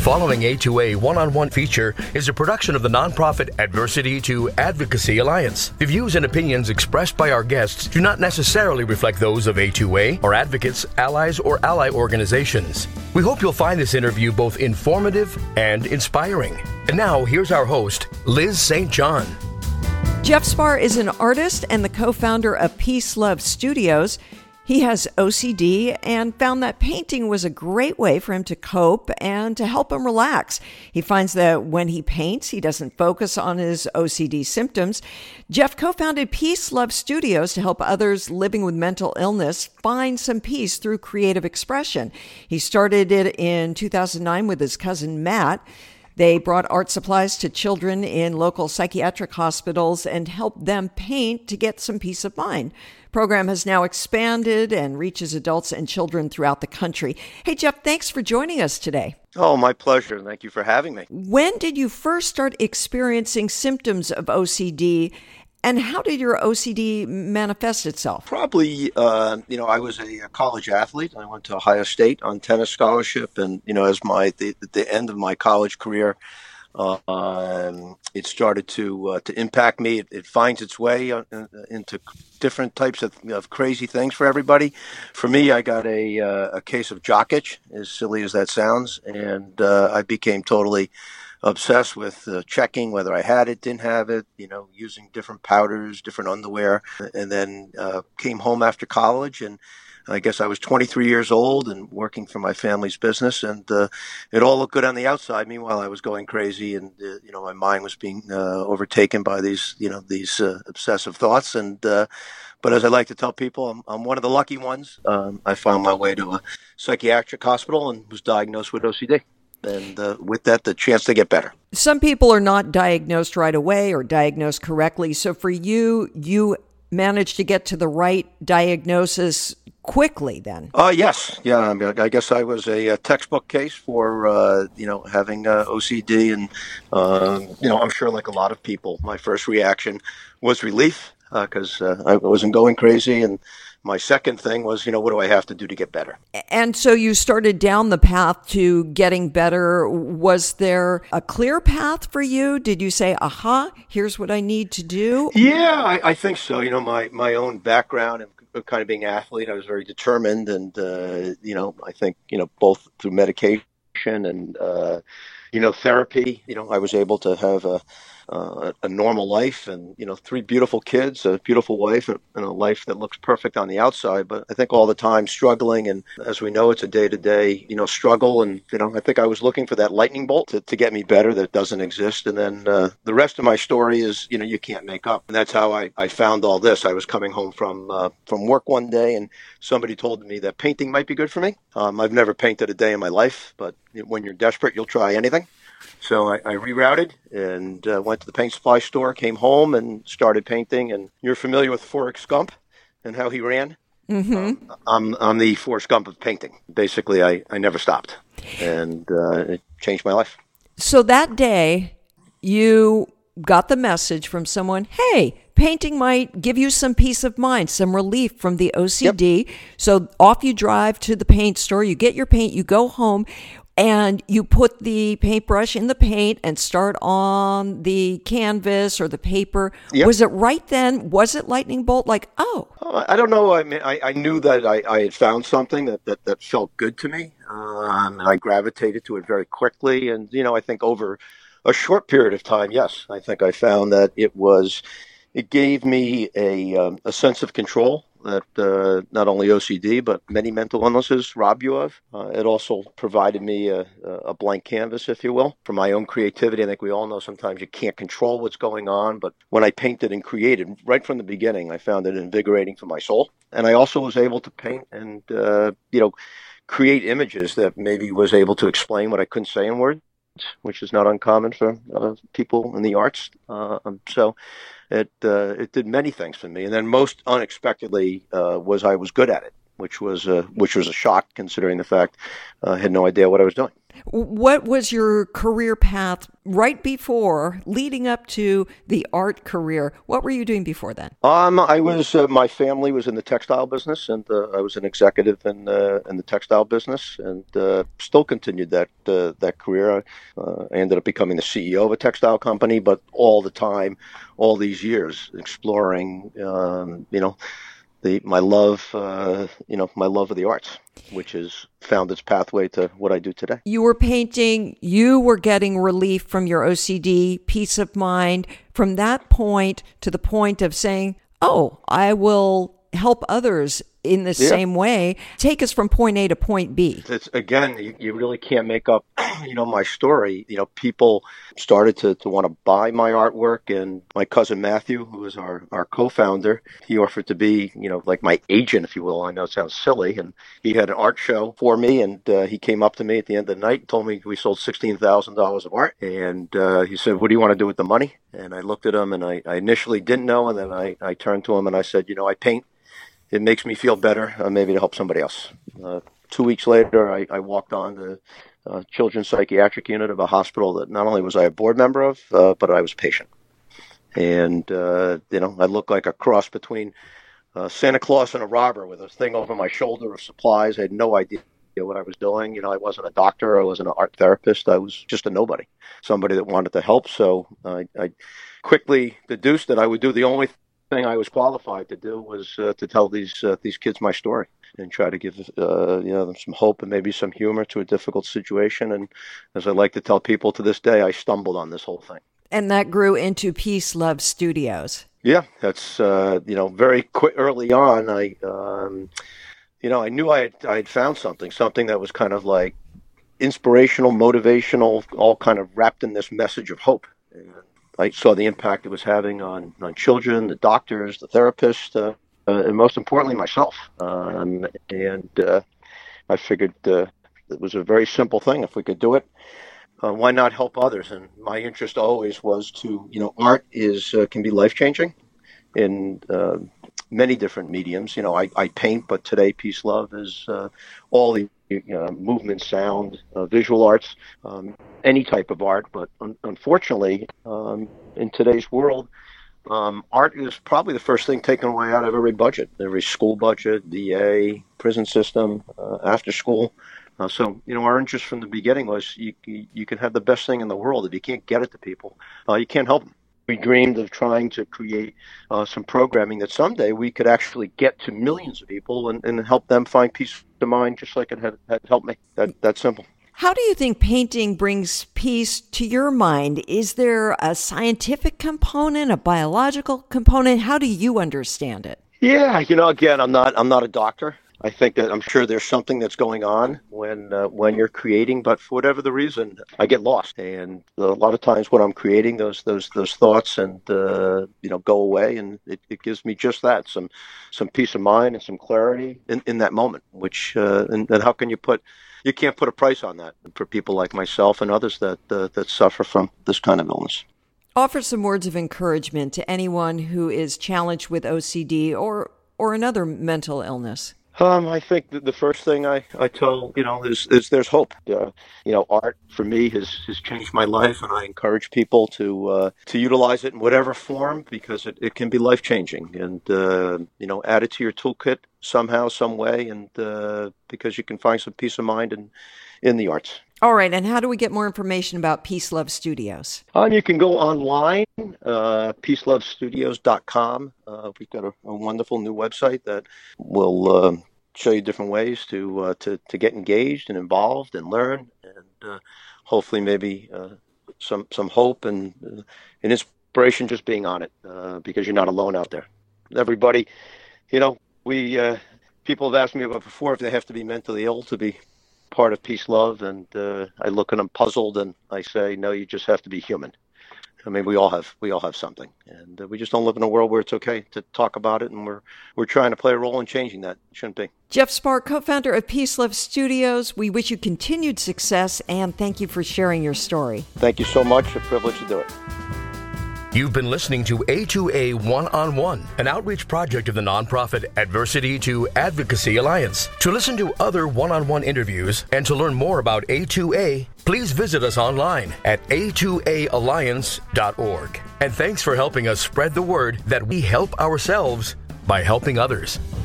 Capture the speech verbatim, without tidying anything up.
following A two A one-on-one feature is a production of the nonprofit Adversity to Advocacy Alliance. The views and opinions expressed by our guests do not necessarily reflect those of A two A or advocates, allies, or ally organizations. We hope you'll find this interview both informative and inspiring. And now, here's our host, Liz Saint John. Jeff Spar is an artist and the co-founder of Peace Love Studios. He has O C D and found that painting was a great way for him to cope and to help him relax. He finds that when he paints, he doesn't focus on his O C D symptoms. Jeff co-founded Peace Love Studios to help others living with mental illness find some peace through creative expression. He started it in two thousand nine with his cousin Matt. They brought art supplies to children in local psychiatric hospitals and helped them paint to get some peace of mind. The program has now expanded and reaches adults and children throughout the country. Hey, Jeff, thanks for joining us today. Oh, my pleasure. Thank you for having me. When did you first start experiencing symptoms of O C D, and how did your O C D manifest itself? Probably, uh, you know, I was a, a college athlete. I went to Ohio State on tennis scholarship, and, you know, as my the, the end of my college career, uh, um, it started to uh, to impact me. It, it finds its way uh, into different types of, of crazy things for everybody. For me, I got a uh, a case of jock itch, as silly as that sounds, and uh, I became totally obsessed with uh, checking whether I had it, didn't have it, you know, using different powders, different underwear, and then uh, came home after college, and I guess I was twenty-three years old and working for my family's business, and uh, it all looked good on the outside. Meanwhile, I was going crazy, and uh, you know, my mind was being uh, overtaken by these, you know, these uh, obsessive thoughts. And uh, but as I like to tell people, I'm, I'm one of the lucky ones. Um, I found my way to a psychiatric hospital and was diagnosed with O C D. And uh, with that, the chance to get better. Some people are not diagnosed right away or diagnosed correctly. So for you, you managed to get to the right diagnosis quickly then? Uh, yes. Yeah. I mean, I guess I was a, a textbook case for, uh, you know, having uh, O C D. And, uh, you know, I'm sure like a lot of people, my first reaction was relief because uh, uh, I wasn't going crazy. And my second thing was, you know, what do I have to do to get better? And so you started down the path to getting better. Was there a clear path for you? Did you say, aha, here's what I need to do? Yeah, I, I think so. You know, my, my own background and kind of being an athlete, I was very determined. And, uh, you know, I think, you know, both through medication and, uh, you know, therapy, you know, I was able to have a, Uh, a normal life and, you know, three beautiful kids, a beautiful wife, and a life that looks perfect on the outside. But I think all the time struggling. And as we know, it's a day-to-day, you know, struggle. And, you know, I think I was looking for that lightning bolt to, to get me better that doesn't exist. And then uh, the rest of my story is, you know, you can't make up. And that's how I, I found all this. I was coming home from uh, from work one day and somebody told me that painting might be good for me. Um, I've never painted a day in my life, but when you're desperate, you'll try anything. So I, I rerouted and uh, went to the paint supply store, came home and started painting. And you're familiar with Forrest Gump and how he ran? Mm-hmm. Um, I'm, I'm the Forrest Gump of painting. Basically, I, I never stopped. And uh, it changed my life. So that day, you got the message from someone, hey, painting might give you some peace of mind, some relief from the O C D. Yep. So off you drive to the paint store, you get your paint, you go home. And you put the paintbrush in the paint and start on the canvas or the paper. Yep. Was it right then? Was it lightning bolt? Like, oh. oh I don't know. I mean, I, I knew that I, I had found something that, that, that felt good to me. Um, and I gravitated to it very quickly. And, you know, I think over a short period of time, yes, I think I found that it was, it gave me a, um, a sense of control that uh, not only O C D, but many mental illnesses rob you of. Uh, it also provided me a, a blank canvas, if you will, for my own creativity. I think we all know sometimes you can't control what's going on, but when I painted and created right from the beginning, I found it invigorating for my soul. And I also was able to paint and, uh, you know, create images that maybe was able to explain what I couldn't say in words, which is not uncommon for uh, people in the arts. Uh, so it uh, it did many things for me, and then most unexpectedly uh, was I was good at it, which was uh, which was a shock considering the fact uh, I had no idea what I was doing. What was your career path right before, leading up to the art career? What were you doing before then? Um, I was. Uh, my family was in the textile business, and uh, I was an executive in uh, in the textile business, and uh, still continued that uh, that career. Uh, I ended up becoming the C E O of a textile company, but all the time, all these years, exploring, um, you know, the my love, uh, you know, my love of the arts, which has found its pathway to what I do today. You were painting, you were getting relief from your O C D, peace of mind. From that point to the point of saying, oh, I will help others in the Yeah. same way. Take us from point A to point B. It's again, you, you really can't make up, you know, my story. You know, people started to, to want to buy my artwork, and my cousin Matthew, who is our, our co-founder, he offered to be, you know, like my agent, if you will. I know it sounds silly, and he had an art show for me, and uh, he came up to me at the end of the night and told me we sold sixteen thousand dollars of art, and uh, he said, "What do you want to do with the money?" And I looked at him, and I, I initially didn't know, and then I, I turned to him and I said, "You know, I paint. It makes me feel better, uh, maybe to help somebody else." Uh, two weeks later, I, I walked on the uh, children's psychiatric unit of a hospital that not only was I a board member of, uh, but I was a patient. And, uh, you know, I looked like a cross between uh, Santa Claus and a robber with a thing over my shoulder of supplies. I had no idea what I was doing. You know, I wasn't a doctor. I wasn't an art therapist. I was just a nobody, somebody that wanted to help. So I, I quickly deduced that I would do the only thing thing I was qualified to do was uh, to tell these uh, these kids my story and try to give uh, you know them some hope and maybe some humor to a difficult situation. And as I like to tell people to this day, I stumbled on this whole thing. And that grew into Peace Love Studios. Yeah, that's uh, you know very quick. Early on, I um, you know I knew I had I had found something, something that was kind of like inspirational, motivational, all kind of wrapped in this message of hope. And I saw the impact it was having on, on children, the doctors, the therapists, uh, uh, and most importantly, myself. Um, and uh, I figured uh, it was a very simple thing. If we could do it, uh, why not help others? And my interest always was to, you know, art is uh, can be life-changing in uh, many different mediums. You know, I, I paint, but today Peace Love is uh, all the Uh, movement, sound, uh, visual arts, um, any type of art. But un- unfortunately, um, in today's world, um, art is probably the first thing taken away out of every budget, every school budget, D A, prison system, uh, after school. Uh, so, you know, our interest from the beginning was you, you, you can have the best thing in the world. If you can't get it to people, uh, you can't help them. We dreamed of trying to create uh, some programming that someday we could actually get to millions of people and, and help them find peace of mind, just like it had, had helped me. That that's simple. How do you think painting brings peace to your mind? Is there a scientific component, a biological component? How do you understand it? Yeah, you know, again, I'm not I'm not a doctor. I think that I'm sure there's something that's going on when uh, when you're creating, but for whatever the reason, I get lost. And a lot of times when I'm creating, those those those thoughts and uh, you know go away, and it, it gives me just that some some peace of mind and some clarity in, in that moment. Which uh, and, and how can you put you can't put a price on that for people like myself and others that uh, that suffer from this kind of illness. Offer some words of encouragement to anyone who is challenged with O C D or or another mental illness. Um, I think that the first thing I, I tell, you know, is, is there's hope. Uh, you know, art for me has, has changed my life, and I encourage people to uh, to utilize it in whatever form because it, it can be life-changing. And, uh, you know, add it to your toolkit somehow, some way, and uh, because you can find some peace of mind in, in the arts. All right, and how do we get more information about Peace Love Studios? Um, you can go online, uh, peace love studios dot com. Uh, we've got a, a wonderful new website that will uh, show you different ways to, uh, to to get engaged and involved and learn, and uh, hopefully maybe uh, some some hope and uh, an inspiration just being on it, uh, because you're not alone out there. Everybody, you know, we uh, people have asked me about before if they have to be mentally ill to be part of Peace Love, and uh, I look at them puzzled, and I say, no, you just have to be human. I mean, we all have we all have something, and uh, we just don't live in a world where it's okay to talk about it, and we're we're trying to play a role in changing that. It shouldn't be. Jeff Spar, co-founder of Peace Love Studios, we wish you continued success, and thank you for sharing your story. Thank you so much. A privilege to do it. You've been listening to A two A One-on-One, an outreach project of the nonprofit Adversity to Advocacy Alliance. To listen to other one-on-one interviews and to learn more about A two A, please visit us online at A two A alliance dot org. And thanks for helping us spread the word that we help ourselves by helping others.